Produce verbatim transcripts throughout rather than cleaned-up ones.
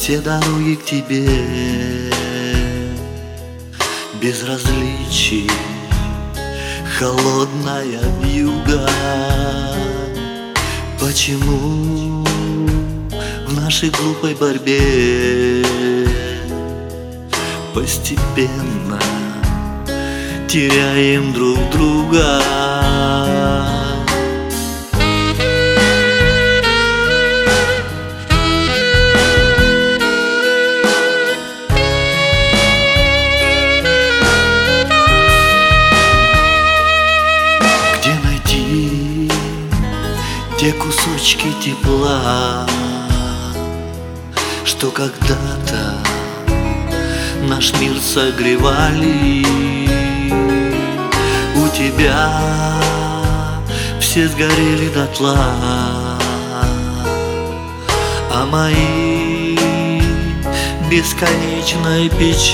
все дороги к тебе, безразличий, холодная вьюга. Почему в нашей глупой борьбе постепенно теряем друг друга? Где найти те кусочки тепла, что когда-то наш мир согревали? У тебя все сгорели дотла, а мои бесконечной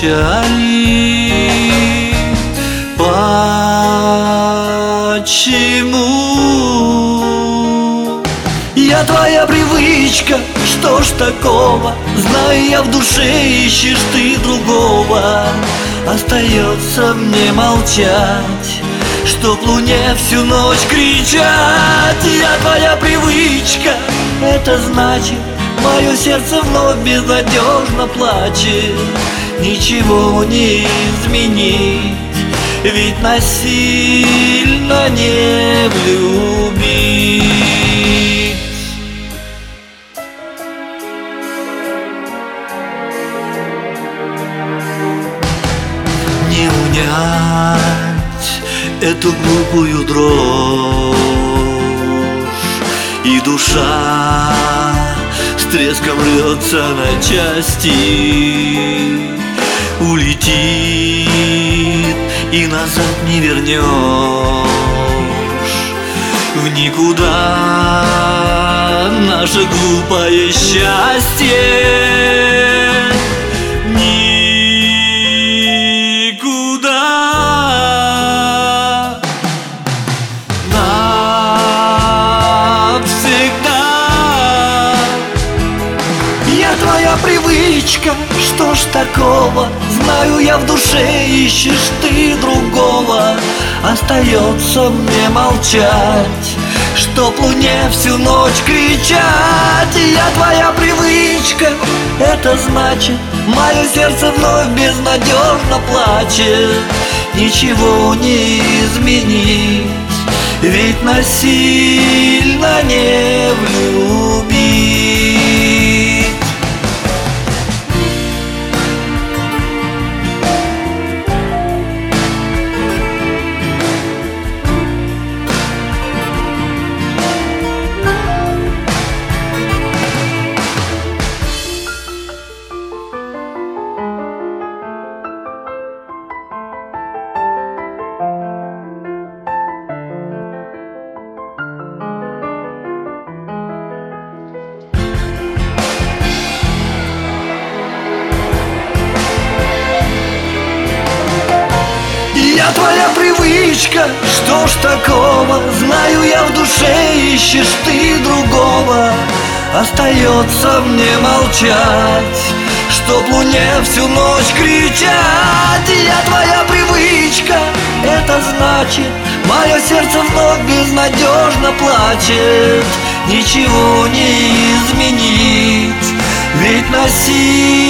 печали. Почему? Я твоя привычка, что ж такого? Знаю, я в душе, ищешь ты другого. Остается мне молчать, чтоб луне всю ночь кричать. Я твоя привычка, это значит, мое сердце вновь безнадежно плачет. Ничего не изменить, ведь насильно не влюбить. Не унять эту глупую дрожь, и душа с треском рвется на части. Улетит и назад не вернешь в никуда наше глупое счастье. Никуда навсегда. Я твоя привычка, что ж такого? Знаю, я в душе, ищешь ты другого. Остается мне молчать, чтоб луне всю ночь кричать. Я твоя привычка, это значит, мое сердце вновь безнадежно плачет. Ничего не изменить, ведь насильно не влюбить. Я твоя привычка, что ж такого? Знаю, я в душе, ищешь ты другого. Остается мне молчать, чтоб луне всю ночь кричать. Я твоя привычка, это значит, мое сердце вновь безнадежно плачет. Ничего не изменить, ведь насилие